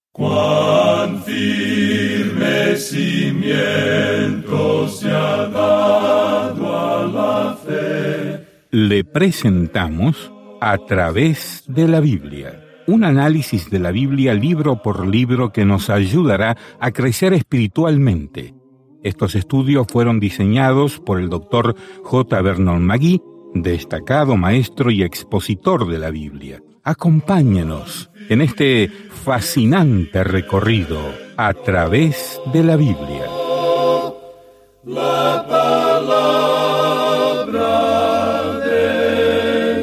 Cuán firme cimiento se ha dado a la fe. Le presentamos A través de la Biblia, un análisis de la Biblia libro por libro que nos ayudará a crecer espiritualmente. Estos estudios fueron diseñados por el Dr. J. Vernon McGee, destacado maestro y expositor de la Biblia. Acompáñenos en este fascinante recorrido a través de la Biblia. La palabra de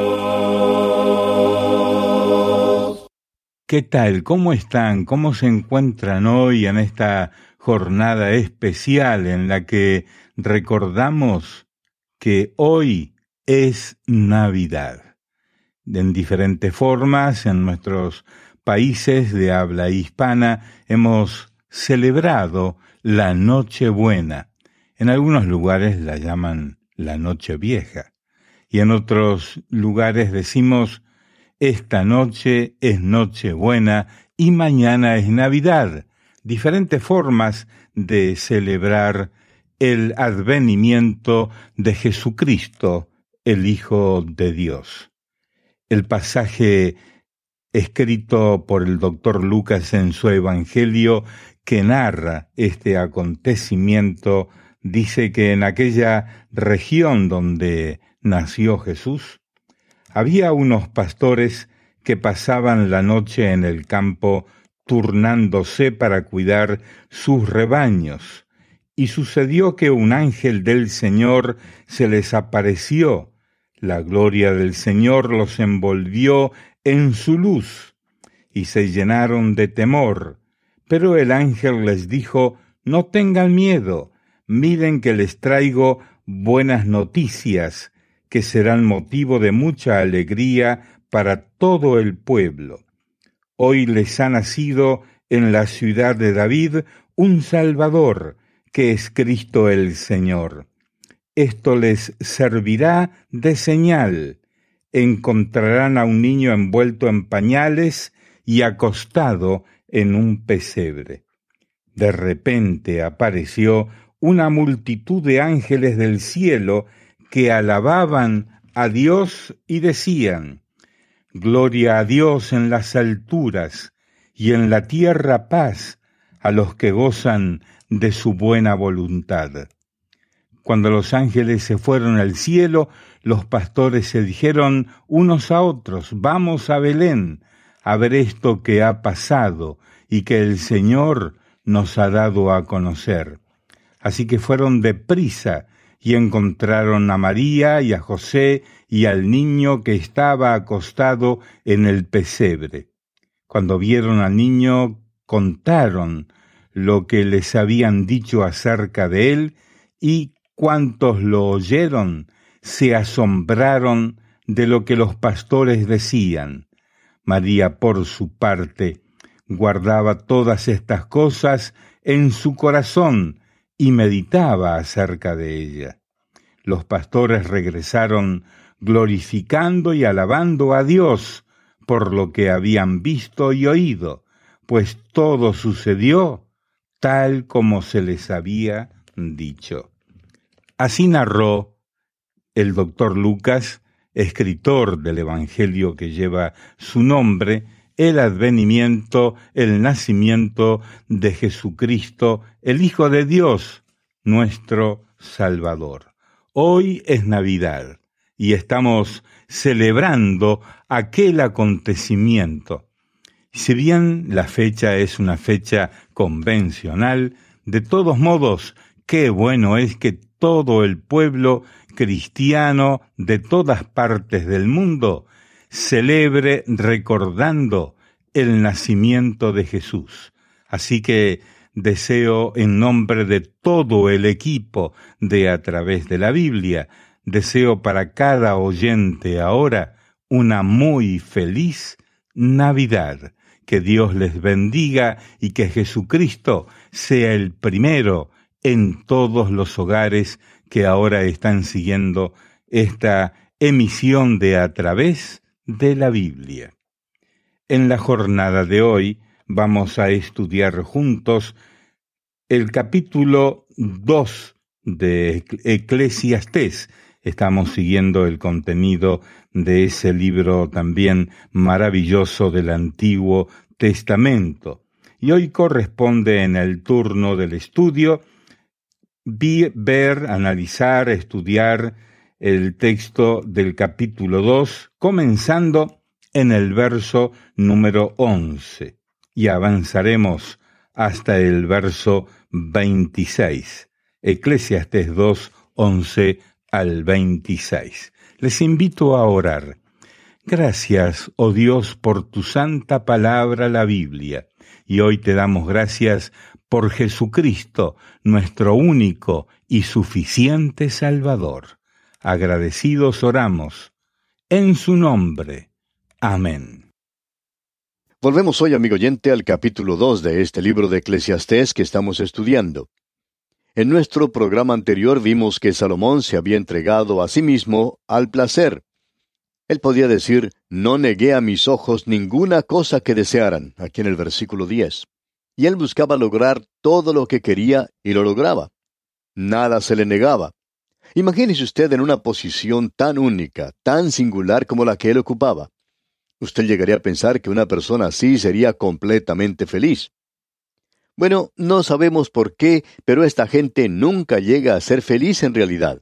Dios. ¿Qué tal? ¿Cómo están? ¿Cómo se encuentran hoy en esta jornada especial en la que recordamos que hoy es Navidad? En diferentes formas, en nuestros países de habla hispana, hemos celebrado la Nochebuena. En algunos lugares la llaman la Nochevieja, y en otros lugares decimos, esta noche es Nochebuena y mañana es Navidad. Diferentes formas de celebrar el advenimiento de Jesucristo, el Hijo de Dios. El pasaje escrito por el Dr. Lucas en su Evangelio que narra este acontecimiento dice que en aquella región donde nació Jesús había unos pastores que pasaban la noche en el campo turnándose para cuidar sus rebaños, y sucedió que un ángel del Señor se les apareció. La gloria del Señor los envolvió en su luz, y se llenaron de temor. Pero el ángel les dijo, no tengan miedo, miren que les traigo buenas noticias, que serán motivo de mucha alegría para todo el pueblo. Hoy les ha nacido en la ciudad de David un Salvador, que es Cristo el Señor. Esto les servirá de señal. Encontrarán a un niño envuelto en pañales y acostado en un pesebre. De repente apareció una multitud de ángeles del cielo que alababan a Dios y decían, Gloria a Dios en las alturas y en la tierra paz a los que gozan de su buena voluntad. Cuando los ángeles se fueron al cielo, los pastores se dijeron unos a otros, vamos a Belén a ver esto que ha pasado y que el Señor nos ha dado a conocer. Así que fueron deprisa y encontraron a María y a José y al niño que estaba acostado en el pesebre. Cuando vieron al niño, contaron lo que les habían dicho acerca de él, y cuantos lo oyeron se asombraron de lo que los pastores decían. María, por su parte, guardaba todas estas cosas en su corazón y meditaba acerca de ella. Los pastores regresaron glorificando y alabando a Dios por lo que habían visto y oído, pues todo sucedió tal como se les había dicho. Así narró el Dr. Lucas, escritor del Evangelio que lleva su nombre, el advenimiento, el nacimiento de Jesucristo, el Hijo de Dios, nuestro Salvador. Hoy es Navidad y estamos celebrando aquel acontecimiento. Si bien la fecha es una fecha convencional, de todos modos, qué bueno es que todo el pueblo cristiano de todas partes del mundo celebre recordando el nacimiento de Jesús. Así que deseo en nombre de todo el equipo de A Través de la Biblia, deseo para cada oyente ahora una muy feliz Navidad. Que Dios les bendiga y que Jesucristo sea el primero en todos los hogares que ahora están siguiendo esta emisión de A Través de la Biblia. En la jornada de hoy vamos a estudiar juntos el capítulo 2 de Eclesiastés. Estamos siguiendo el contenido de ese libro también maravilloso del Antiguo Testamento. Y hoy corresponde en el turno del estudio ver, analizar, estudiar el texto del capítulo 2, comenzando en el verso número 11, y avanzaremos hasta el verso 26. Eclesiastés 2, 11 al 26. Les invito a orar. Gracias, oh Dios, por tu santa palabra, la Biblia. Y hoy te damos gracias por Jesucristo, nuestro único y suficiente Salvador. Agradecidos oramos. En su nombre. Amén. Volvemos hoy, amigo oyente, al capítulo 2 de este libro de Eclesiastés que estamos estudiando. En nuestro programa anterior vimos que Salomón se había entregado a sí mismo al placer. Él podía decir, no negué a mis ojos ninguna cosa que desearan, aquí en el versículo 10. Y él buscaba lograr todo lo que quería y lo lograba. Nada se le negaba. Imagínese usted en una posición tan única, tan singular como la que él ocupaba. Usted llegaría a pensar que una persona así sería completamente feliz. Bueno, no sabemos por qué, pero esta gente nunca llega a ser feliz en realidad.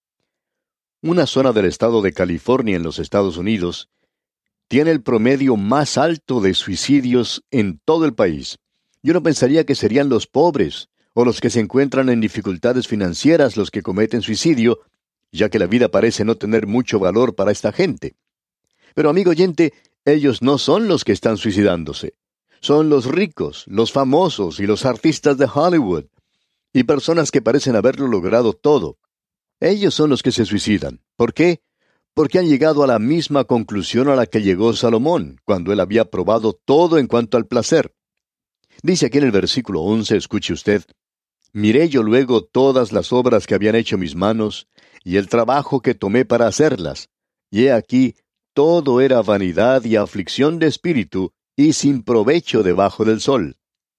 Una zona del estado de California en los Estados Unidos tiene el promedio más alto de suicidios en todo el país. Yo no pensaría que serían los pobres o los que se encuentran en dificultades financieras los que cometen suicidio, ya que la vida parece no tener mucho valor para esta gente. Pero, amigo oyente, ellos no son los que están suicidándose. Son los ricos, los famosos y los artistas de Hollywood, y personas que parecen haberlo logrado todo. Ellos son los que se suicidan. ¿Por qué? Porque han llegado a la misma conclusión a la que llegó Salomón, cuando él había probado todo en cuanto al placer. Dice aquí en el versículo 11, escuche usted, miré yo luego todas las obras que habían hecho mis manos, y el trabajo que tomé para hacerlas, y he aquí, todo era vanidad y aflicción de espíritu, y sin provecho debajo del sol.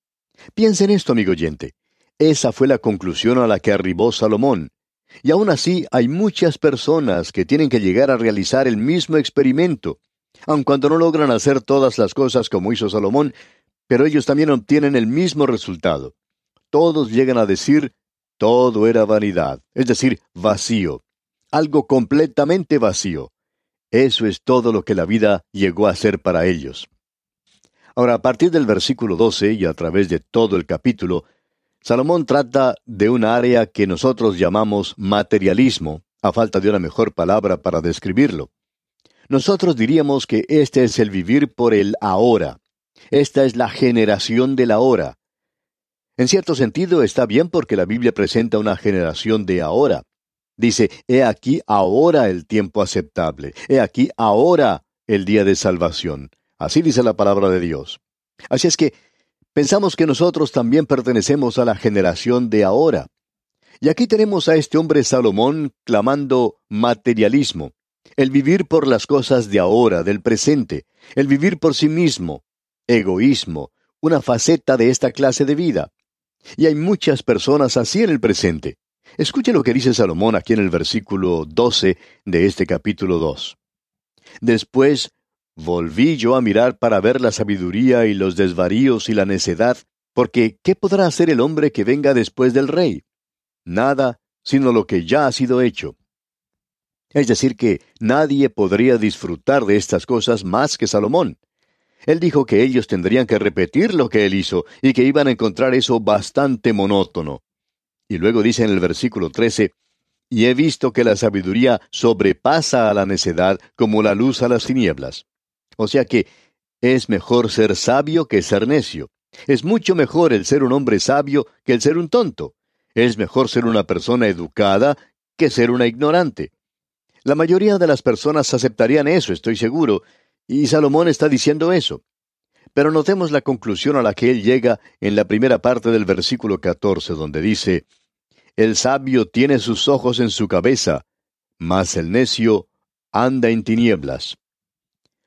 Piensa en esto, amigo oyente. Esa fue la conclusión a la que arribó Salomón. Y aún así hay muchas personas que tienen que llegar a realizar el mismo experimento, aun cuando no logran hacer todas las cosas como hizo Salomón, pero ellos también obtienen el mismo resultado. Todos llegan a decir, todo era vanidad, es decir, vacío. Algo completamente vacío. Eso es todo lo que la vida llegó a ser para ellos. Ahora, a partir del versículo 12 y a través de todo el capítulo, Salomón trata de un área que nosotros llamamos materialismo, a falta de una mejor palabra para describirlo. Nosotros diríamos que este es el vivir por el ahora. Esta es la generación del ahora. En cierto sentido está bien porque la Biblia presenta una generación de ahora. Dice, he aquí ahora el tiempo aceptable, he aquí ahora el día de salvación. Así dice la palabra de Dios. Así es que pensamos que nosotros también pertenecemos a la generación de ahora. Y aquí tenemos a este hombre Salomón clamando materialismo, el vivir por las cosas de ahora, del presente, el vivir por sí mismo, egoísmo, una faceta de esta clase de vida. Y hay muchas personas así en el presente. Escuche lo que dice Salomón aquí en el versículo 12 de este capítulo 2. Después volví yo a mirar para ver la sabiduría y los desvaríos y la necedad, porque ¿qué podrá hacer el hombre que venga después del rey? Nada, sino lo que ya ha sido hecho. Es decir, que nadie podría disfrutar de estas cosas más que Salomón. Él dijo que ellos tendrían que repetir lo que él hizo y que iban a encontrar eso bastante monótono. Y luego dice en el versículo 13, y he visto que la sabiduría sobrepasa a la necedad como la luz a las tinieblas. O sea que es mejor ser sabio que ser necio. Es mucho mejor el ser un hombre sabio que el ser un tonto. Es mejor ser una persona educada que ser una ignorante. La mayoría de las personas aceptarían eso, estoy seguro, y Salomón está diciendo eso. Pero notemos la conclusión a la que él llega en la primera parte del versículo 14, donde dice, el sabio tiene sus ojos en su cabeza, mas el necio anda en tinieblas.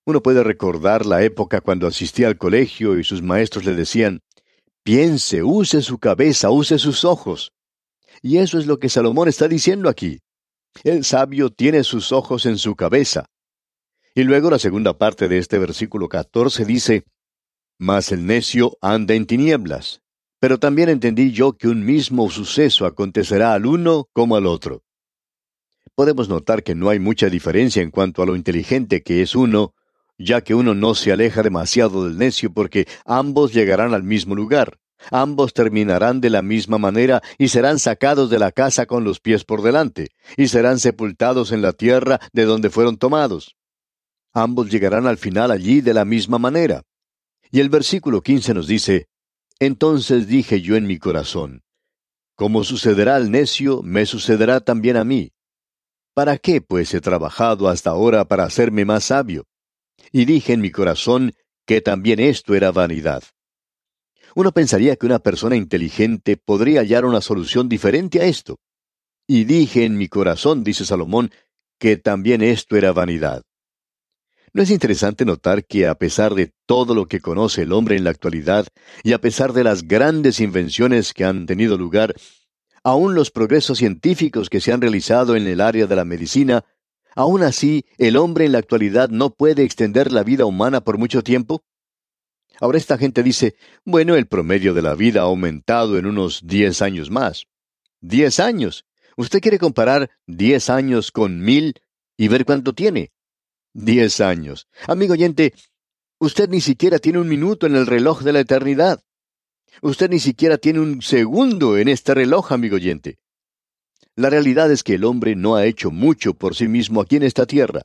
Uno puede recordar la época cuando asistía al colegio y sus maestros le decían, piense, use su cabeza, use sus ojos. Y eso es lo que Salomón está diciendo aquí. El sabio tiene sus ojos en su cabeza. Y luego la segunda parte de este versículo 14 dice, mas el necio anda en tinieblas. Pero también entendí yo que un mismo suceso acontecerá al uno como al otro. Podemos notar que no hay mucha diferencia en cuanto a lo inteligente que es uno, ya que uno no se aleja demasiado del necio porque ambos llegarán al mismo lugar. Ambos terminarán de la misma manera y serán sacados de la casa con los pies por delante, y serán sepultados en la tierra de donde fueron tomados. Ambos llegarán al final allí de la misma manera. Y el versículo 15 nos dice, entonces dije yo en mi corazón, como sucederá al necio, me sucederá también a mí. ¿Para qué, pues, he trabajado hasta ahora para hacerme más sabio? Y dije en mi corazón que también esto era vanidad. Uno pensaría que una persona inteligente podría hallar una solución diferente a esto. Y dije en mi corazón, dice Salomón, que también esto era vanidad. ¿No es interesante notar que a pesar de todo lo que conoce el hombre en la actualidad, y a pesar de las grandes invenciones que han tenido lugar, aún los progresos científicos que se han realizado en el área de la medicina, aún así el hombre en la actualidad no puede extender la vida humana por mucho tiempo? Ahora esta gente dice, bueno, el promedio de la vida ha aumentado en unos 10 años más. 10 años. ¿Usted quiere comparar 10 años con 1000 y ver cuánto tiene? 10 años. Amigo oyente, usted ni siquiera tiene un minuto en el reloj de la eternidad. Usted ni siquiera tiene un segundo en este reloj, amigo oyente. La realidad es que el hombre no ha hecho mucho por sí mismo aquí en esta tierra.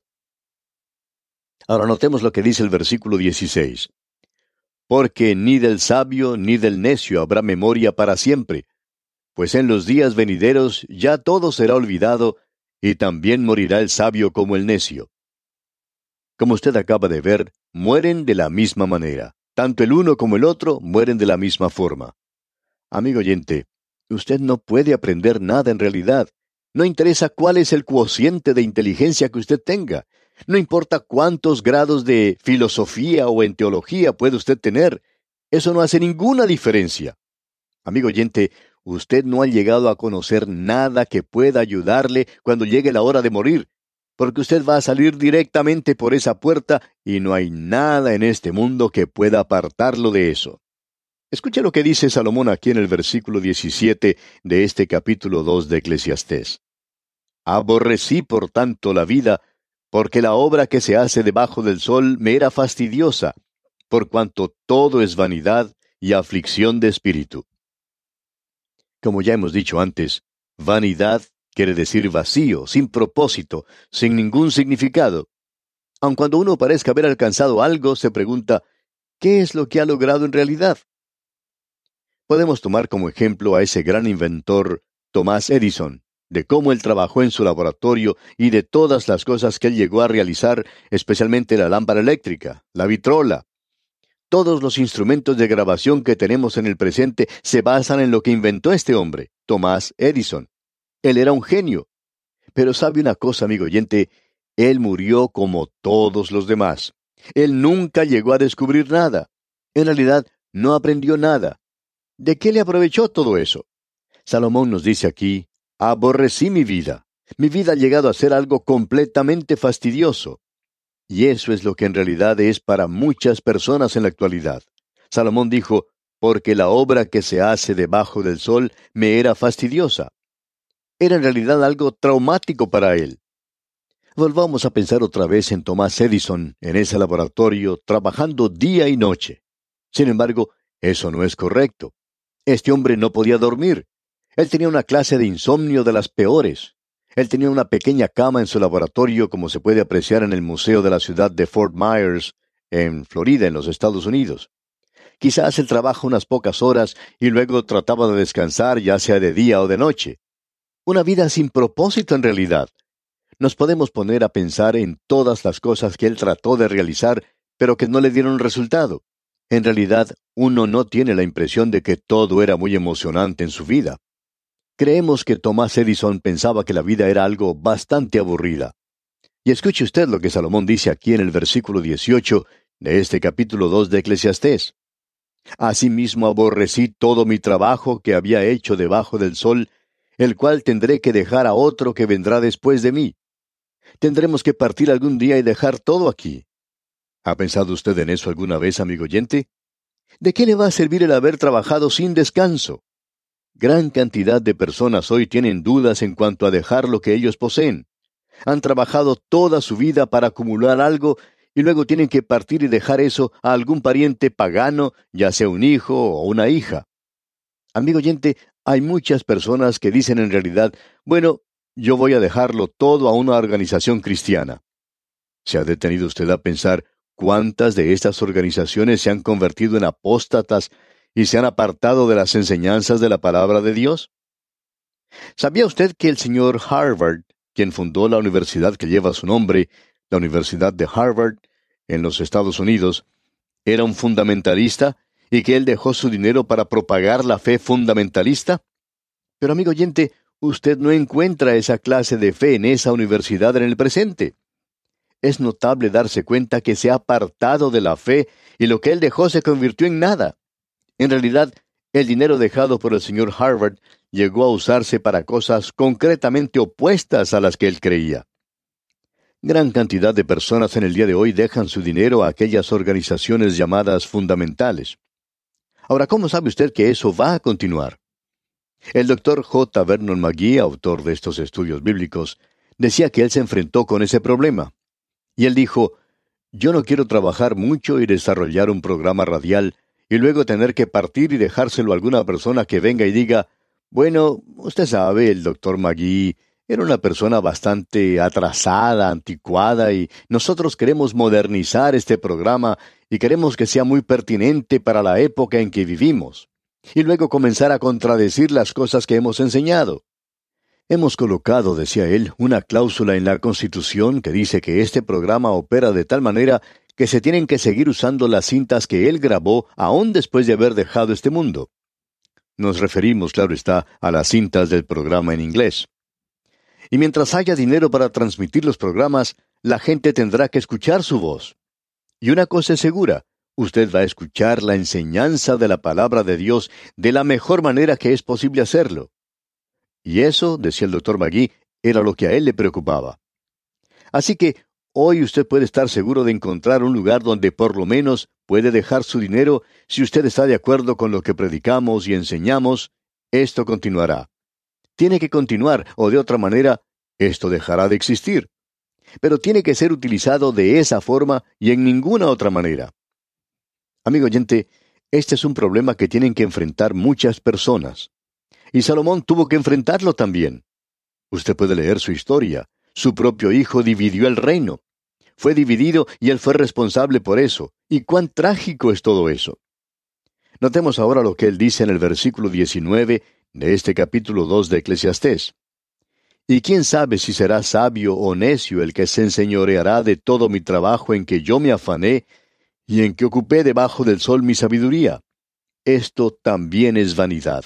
Ahora notemos lo que dice el versículo 16. Porque ni del sabio ni del necio habrá memoria para siempre, pues en los días venideros ya todo será olvidado, y también morirá el sabio como el necio. Como usted acaba de ver, mueren de la misma manera. Tanto el uno como el otro mueren de la misma forma. Amigo oyente, usted no puede aprender nada en realidad. No interesa cuál es el cociente de inteligencia que usted tenga. No importa cuántos grados de filosofía o en teología puede usted tener. Eso no hace ninguna diferencia. Amigo oyente, usted no ha llegado a conocer nada que pueda ayudarle cuando llegue la hora de morir, porque usted va a salir directamente por esa puerta y no hay nada en este mundo que pueda apartarlo de eso. Escuche lo que dice Salomón aquí en el versículo 17 de este capítulo 2 de Eclesiastés. Aborrecí por tanto la vida, porque la obra que se hace debajo del sol me era fastidiosa, por cuanto todo es vanidad y aflicción de espíritu. Como ya hemos dicho antes, vanidad quiere decir vacío, sin propósito, sin ningún significado. Aun cuando uno parezca haber alcanzado algo, se pregunta, ¿qué es lo que ha logrado en realidad? Podemos tomar como ejemplo a ese gran inventor, Thomas Edison, de cómo él trabajó en su laboratorio y de todas las cosas que él llegó a realizar, especialmente la lámpara eléctrica, la vitrola. Todos los instrumentos de grabación que tenemos en el presente se basan en lo que inventó este hombre, Thomas Edison. Él era un genio. Pero sabe una cosa, amigo oyente, él murió como todos los demás. Él nunca llegó a descubrir nada. En realidad, no aprendió nada. ¿De qué le aprovechó todo eso? Salomón nos dice aquí, aborrecí mi vida. Mi vida ha llegado a ser algo completamente fastidioso. Y eso es lo que en realidad es para muchas personas en la actualidad. Salomón dijo, porque la obra que se hace debajo del sol me era fastidiosa. Era en realidad algo traumático para él. Volvamos a pensar otra vez en Thomas Edison, en ese laboratorio, trabajando día y noche. Sin embargo, eso no es correcto. Este hombre no podía dormir. Él tenía una clase de insomnio de las peores. Él tenía una pequeña cama en su laboratorio, como se puede apreciar en el museo de la ciudad de Fort Myers, en Florida, en los Estados Unidos. Quizás él trabaja unas pocas horas y luego trataba de descansar, ya sea de día o de noche. Una vida sin propósito en realidad. Nos podemos poner a pensar en todas las cosas que él trató de realizar, pero que no le dieron resultado. En realidad, uno no tiene la impresión de que todo era muy emocionante en su vida. Creemos que Thomas Edison pensaba que la vida era algo bastante aburrida. Y escuche usted lo que Salomón dice aquí en el versículo 18 de este capítulo 2 de Eclesiastés. Asimismo aborrecí todo mi trabajo que había hecho debajo del sol, el cual tendré que dejar a otro que vendrá después de mí. Tendremos que partir algún día y dejar todo aquí. ¿Ha pensado usted en eso alguna vez, amigo oyente? ¿De qué le va a servir el haber trabajado sin descanso? Gran cantidad de personas hoy tienen dudas en cuanto a dejar lo que ellos poseen. Han trabajado toda su vida para acumular algo y luego tienen que partir y dejar eso a algún pariente pagano, ya sea un hijo o una hija. Amigo oyente, hay muchas personas que dicen en realidad, bueno, yo voy a dejarlo todo a una organización cristiana. ¿Se ha detenido usted a pensar cuántas de estas organizaciones se han convertido en apóstatas y se han apartado de las enseñanzas de la palabra de Dios? ¿Sabía usted que el señor Harvard, quien fundó la universidad que lleva su nombre, la Universidad de Harvard, en los Estados Unidos, era un fundamentalista y que él dejó su dinero para propagar la fe fundamentalista? Pero amigo oyente, usted no encuentra esa clase de fe en esa universidad en el presente. Es notable darse cuenta que se ha apartado de la fe y lo que él dejó se convirtió en nada. En realidad, el dinero dejado por el señor Harvard llegó a usarse para cosas concretamente opuestas a las que él creía. Gran cantidad de personas en el día de hoy dejan su dinero a aquellas organizaciones llamadas fundamentales. Ahora, ¿cómo sabe usted que eso va a continuar? El doctor J. Vernon McGee, autor de estos estudios bíblicos, decía que él se enfrentó con ese problema. Y él dijo, yo no quiero trabajar mucho y desarrollar un programa radial y luego tener que partir y dejárselo a alguna persona que venga y diga, bueno, usted sabe, el doctor McGee era una persona bastante atrasada, anticuada, y nosotros queremos modernizar este programa y queremos que sea muy pertinente para la época en que vivimos. Y luego comenzar a contradecir las cosas que hemos enseñado. Hemos colocado, decía él, una cláusula en la Constitución que dice que este programa opera de tal manera que se tienen que seguir usando las cintas que él grabó aún después de haber dejado este mundo. Nos referimos, claro está, a las cintas del programa en inglés. Y mientras haya dinero para transmitir los programas, la gente tendrá que escuchar su voz. Y una cosa es segura, usted va a escuchar la enseñanza de la palabra de Dios de la mejor manera que es posible hacerlo. Y eso, decía el doctor McGee, era lo que a él le preocupaba. Así que hoy usted puede estar seguro de encontrar un lugar donde por lo menos puede dejar su dinero si usted está de acuerdo con lo que predicamos y enseñamos. Esto continuará. Tiene que continuar, o de otra manera, esto dejará de existir. Pero tiene que ser utilizado de esa forma y en ninguna otra manera. Amigo oyente, este es un problema que tienen que enfrentar muchas personas. Y Salomón tuvo que enfrentarlo también. Usted puede leer su historia. Su propio hijo dividió el reino. Fue dividido y él fue responsable por eso. ¿Y cuán trágico es todo eso? Notemos ahora lo que él dice en el versículo 19 de este capítulo 2 de Eclesiastés. Y quién sabe si será sabio o necio el que se enseñoreará de todo mi trabajo en que yo me afané y en que ocupé debajo del sol mi sabiduría. Esto también es vanidad.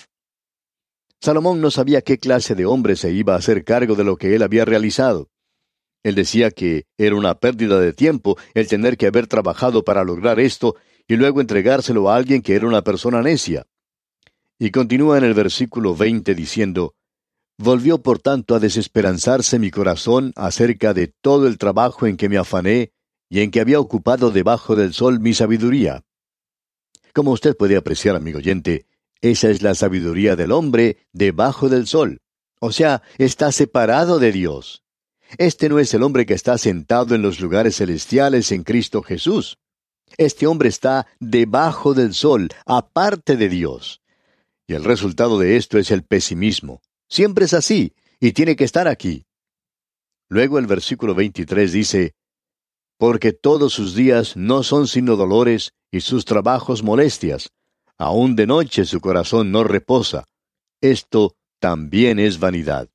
Salomón no sabía qué clase de hombre se iba a hacer cargo de lo que él había realizado. Él decía que era una pérdida de tiempo el tener que haber trabajado para lograr esto y luego entregárselo a alguien que era una persona necia. Y continúa en el versículo 20 diciendo, volvió por tanto a desesperanzarse mi corazón acerca de todo el trabajo en que me afané y en que había ocupado debajo del sol mi sabiduría. Como usted puede apreciar, amigo oyente, esa es la sabiduría del hombre debajo del sol. O sea, está separado de Dios. Este no es el hombre que está sentado en los lugares celestiales en Cristo Jesús. Este hombre está debajo del sol, aparte de Dios. Y el resultado de esto es el pesimismo. Siempre es así, y tiene que estar aquí. Luego el versículo 23 dice, porque todos sus días no son sino dolores, y sus trabajos molestias. Aún de noche su corazón no reposa. Esto también es vanidad.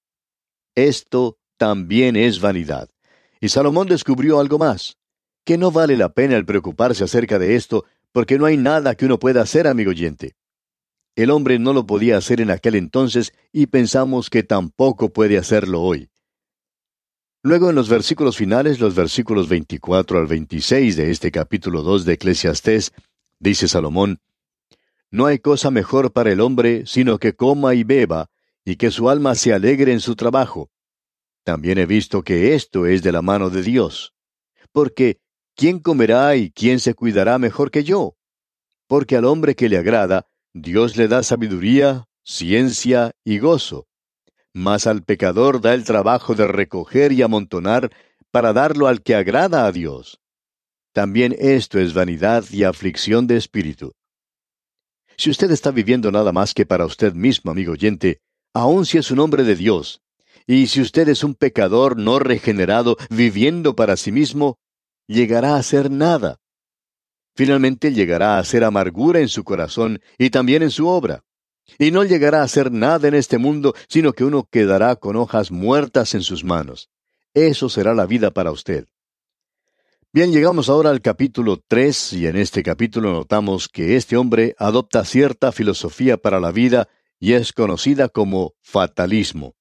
Esto también es vanidad. Y Salomón descubrió algo más, que no vale la pena el preocuparse acerca de esto, porque no hay nada que uno pueda hacer, amigo oyente. El hombre no lo podía hacer en aquel entonces y pensamos que tampoco puede hacerlo hoy. Luego, en los versículos finales, los versículos 24 al 26 de este capítulo 2 de Eclesiastés, dice Salomón: No hay cosa mejor para el hombre sino que coma y beba, y que su alma se alegre en su trabajo. También he visto que esto es de la mano de Dios. Porque, ¿quién comerá y quién se cuidará mejor que yo? Porque al hombre que le agrada, Dios le da sabiduría, ciencia y gozo. Mas al pecador da el trabajo de recoger y amontonar para darlo al que agrada a Dios. También esto es vanidad y aflicción de espíritu. Si usted está viviendo nada más que para usted mismo, amigo oyente, aun si es un hombre de Dios, y si usted es un pecador no regenerado viviendo para sí mismo, llegará a ser nada. Finalmente llegará a ser amargura en su corazón y también en su obra. Y no llegará a hacer nada en este mundo, sino que uno quedará con hojas muertas en sus manos. Eso será la vida para usted. Bien, llegamos ahora al capítulo 3, y en este capítulo notamos que este hombre adopta cierta filosofía para la vida y es conocida como fatalismo.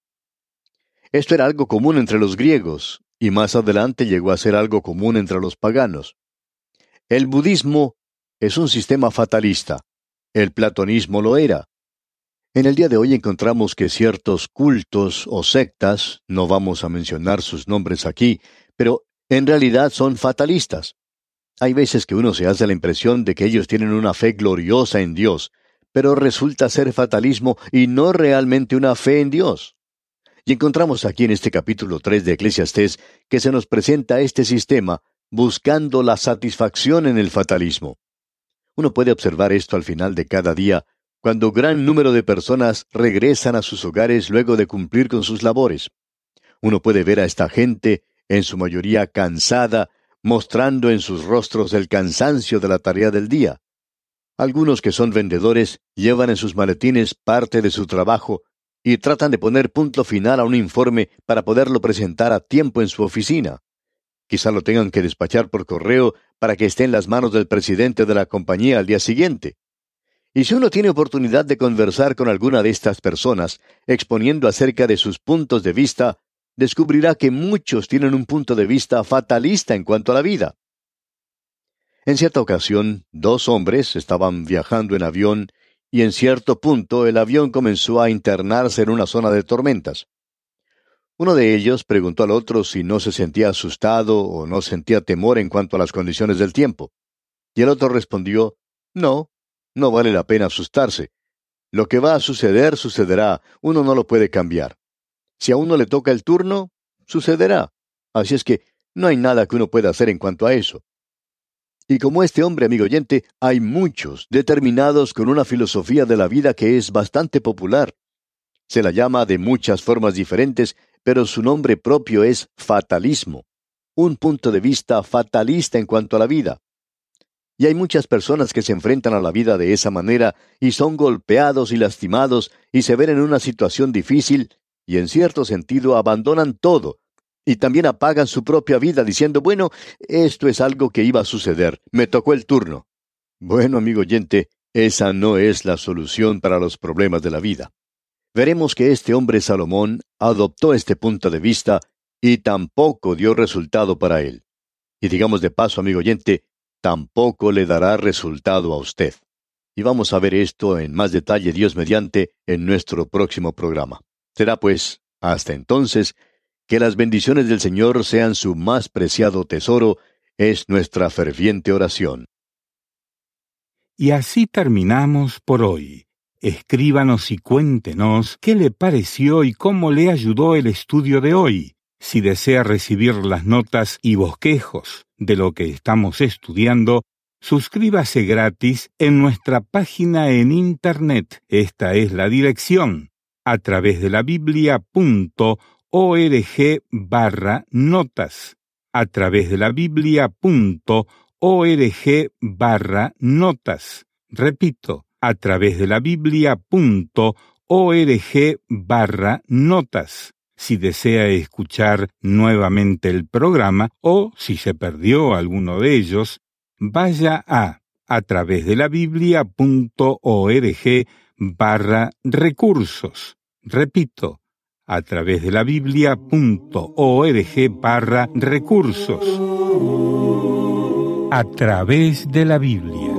Esto era algo común entre los griegos, y más adelante llegó a ser algo común entre los paganos. El budismo es un sistema fatalista. El platonismo lo era. En el día de hoy encontramos que ciertos cultos o sectas, no vamos a mencionar sus nombres aquí, pero en realidad son fatalistas. Hay veces que uno se hace la impresión de que ellos tienen una fe gloriosa en Dios, pero resulta ser fatalismo y no realmente una fe en Dios. Y encontramos aquí en este capítulo 3 de Eclesiastés que se nos presenta este sistema buscando la satisfacción en el fatalismo. Uno puede observar esto al final de cada día, cuando gran número de personas regresan a sus hogares luego de cumplir con sus labores. Uno puede ver a esta gente, en su mayoría cansada, mostrando en sus rostros el cansancio de la tarea del día. Algunos que son vendedores llevan en sus maletines parte de su trabajo y tratan de poner punto final a un informe para poderlo presentar a tiempo en su oficina. Quizá lo tengan que despachar por correo para que esté en las manos del presidente de la compañía al día siguiente. Y si uno tiene oportunidad de conversar con alguna de estas personas, exponiendo acerca de sus puntos de vista, descubrirá que muchos tienen un punto de vista fatalista en cuanto a la vida. En cierta ocasión, 2 hombres estaban viajando en avión y en cierto punto el avión comenzó a internarse en una zona de tormentas. Uno de ellos preguntó al otro si no se sentía asustado o no sentía temor en cuanto a las condiciones del tiempo. Y el otro respondió: No vale la pena asustarse. Lo que va a suceder, sucederá. Uno no lo puede cambiar. Si a uno le toca el turno, sucederá. Así es que no hay nada que uno pueda hacer en cuanto a eso. Y como este hombre, amigo oyente, hay muchos determinados con una filosofía de la vida que es bastante popular. Se la llama de muchas formas diferentes, pero su nombre propio es fatalismo. Un punto de vista fatalista en cuanto a la vida. Y hay muchas personas que se enfrentan a la vida de esa manera y son golpeados y lastimados y se ven en una situación difícil y en cierto sentido abandonan todo y también apagan su propia vida diciendo: bueno, esto es algo que iba a suceder, me tocó el turno. Bueno, amigo oyente, esa no es la solución para los problemas de la vida. Veremos que este hombre Salomón adoptó este punto de vista y tampoco dio resultado para él. Y digamos de paso, amigo oyente, tampoco le dará resultado a usted. Y vamos a ver esto en más detalle, Dios mediante, en nuestro próximo programa. Será pues, hasta entonces, que las bendiciones del Señor sean su más preciado tesoro, es nuestra ferviente oración. Y así terminamos por hoy. Escríbanos y cuéntenos qué le pareció y cómo le ayudó el estudio de hoy. Si desea recibir las notas y bosquejos de lo que estamos estudiando, suscríbase gratis en nuestra página en Internet. Esta es la dirección: atravesdelabiblia.org/notas. atravesdelabiblia.org/notas. Repito, atravesdelabiblia.org/notas. Si desea escuchar nuevamente el programa o si se perdió alguno de ellos, vaya a atravesdelabiblia.org/recursos. Repito, a través de la Biblia.org/recursos. A través de la Biblia.